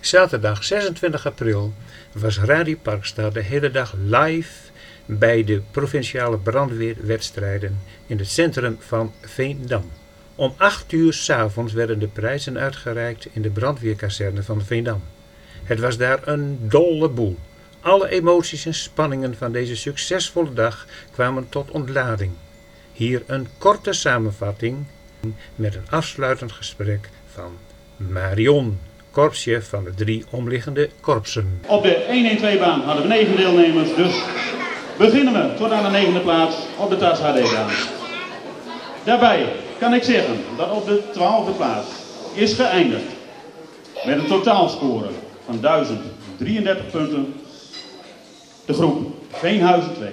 Zaterdag 26 april was Radio Parkstad de hele dag live bij de provinciale brandweerwedstrijden in het centrum van Veendam. Om 8 uur 's avonds werden de prijzen uitgereikt in de brandweerkazerne van Veendam. Het was daar een dolle boel. Alle emoties en spanningen van deze succesvolle dag kwamen tot ontlading. Hier een korte samenvatting met een afsluitend gesprek van Marion, korpschef van de 3 omliggende korpsen. Op de 112-baan hadden we 9 deelnemers, dus beginnen we tot aan de 9e plaats op de TAS HD-baan. Daarbij kan ik zeggen dat op de 12e plaats is geëindigd met een totaalscore van 1033 punten de groep Veenhuizen 2.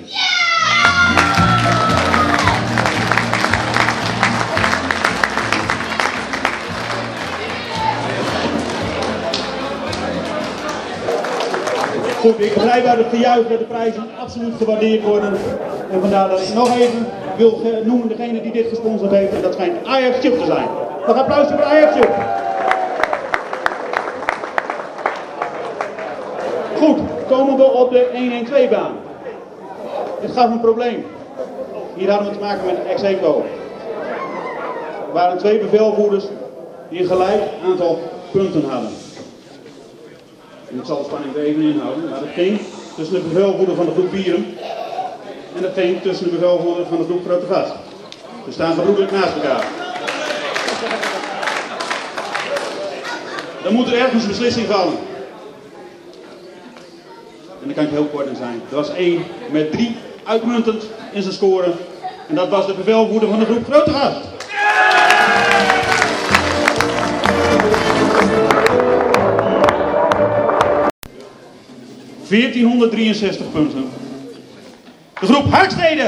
Goed, ik begrijp uit het gejuich dat de prijzen absoluut gewaardeerd worden. En vandaar dat ik nog even wil noemen degene die dit gesponsord heeft. En dat schijnt Ajax Chip te zijn. Nog applaus voor Ajax Chip. Goed, komen we op de 112-baan. Dit gaf een probleem. Hier hadden we te maken met ex-equo. Er waren 2 bevelvoerders die een gelijk aantal punten hadden. En ik zal de spanning er even inhouden, maar dat ging tussen de bevelvoerder van de groep Bierum en dat ging tussen de bevelvoerder van de groep Grote Gast. Ze staan gebroedelijk naast elkaar. Dan moet er ergens een beslissing vallen. En dan kan ik heel kort in zijn. Er was 1 met 3 uitmuntend in zijn score en dat was de bevelvoerder van de groep Grote Gast. 1463 punten. De groep Harkstede.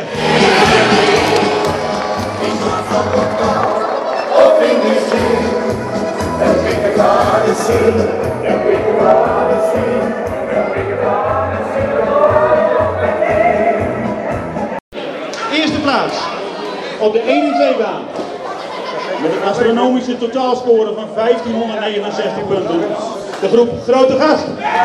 Eerste plaats op de 1-2-baan. Met een astronomische totaalscore van 1569 punten. De groep Grote Gast.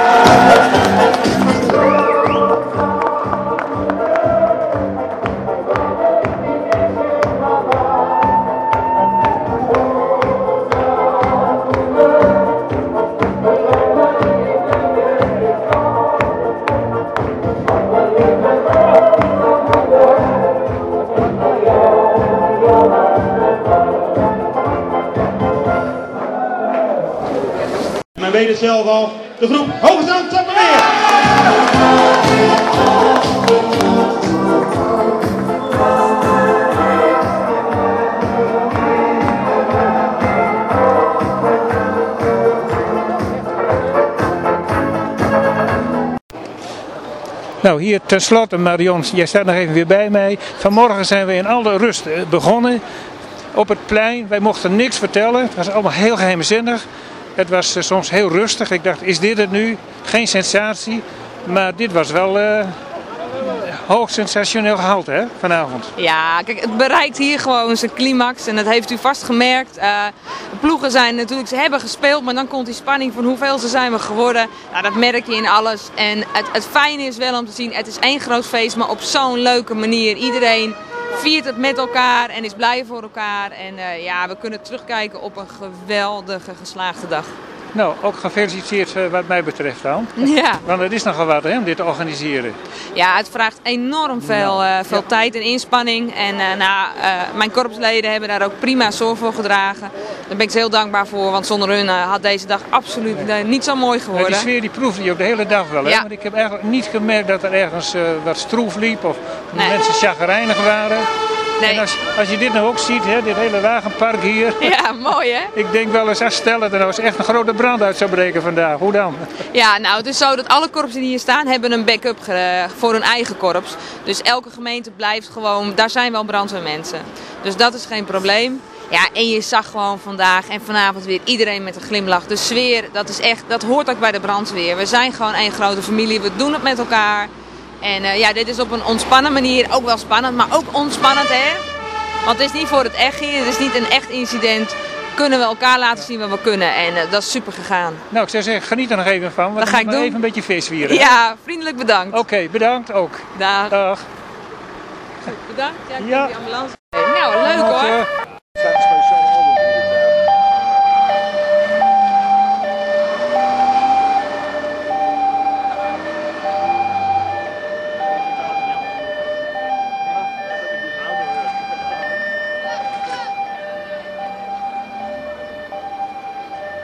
Men weet het zelf al, de groep Hoogezand Tappermeer. Nou, hier tenslotte Marion, jij staat nog even weer bij mij. Vanmorgen zijn we in alle rust begonnen op het plein. Wij mochten niks vertellen, het was allemaal heel geheimzinnig. Het was soms heel rustig. Ik dacht, is dit het nu? Geen sensatie. Maar dit was wel hoog sensationeel gehalte, hè, vanavond. Ja, kijk, het bereikt hier gewoon zijn climax. En dat heeft u vast gemerkt. De ploegen zijn natuurlijk, ze hebben gespeeld. Maar dan komt die spanning van hoeveel ze zijn we geworden. Nou, dat merk je in alles. En het fijne is wel om te zien, het is één groot feest. Maar op zo'n leuke manier. Iedereen viert het met elkaar en is blij voor elkaar. En ja, we kunnen terugkijken op een geweldige geslaagde dag. Nou, ook gefeliciteerd wat mij betreft dan. Ja. Want het is nogal wat, hè, om dit te organiseren. Ja, het vraagt enorm veel tijd en inspanning. En mijn korpsleden hebben daar ook prima zorg voor gedragen. Daar ben ik ze heel dankbaar voor, want zonder hun had deze dag absoluut niet zo mooi geworden. Ja, die sfeer die proefde je ook de hele dag wel, hè? Ja. Want ik heb eigenlijk niet gemerkt dat er ergens wat stroef liep of mensen chagrijnig waren. Nee. En als je dit nou ook ziet, hè, dit hele wagenpark hier. Ja, mooi hè? Ik denk wel eens, stel dat er nou eens echt een grote brand uit zou breken vandaag. Hoe dan? Ja, nou het is zo dat alle korpsen die hier staan hebben een backup voor hun eigen korps. Dus elke gemeente blijft gewoon, daar zijn wel brandweermensen. Dus dat is geen probleem. Ja, en je zag gewoon vandaag en vanavond weer iedereen met een glimlach. De sfeer, dat hoort ook bij de brandweer. We zijn gewoon één grote familie, we doen het met elkaar. En ja, dit is op een ontspannen manier ook wel spannend, maar ook ontspannend hè. Want het is niet voor het echt hier, het is niet een echt incident. kunnen we elkaar laten zien wat we kunnen. En dat is super gegaan. Nou, ik zou zeggen, geniet er nog even van. Want Dat ga ik nog doen. even een beetje vis vieren. Ja, vriendelijk bedankt. Oké, bedankt ook. Dag. Dag. Bedankt. Ja, ik Ja. die ambulance. Nou, leuk hoor.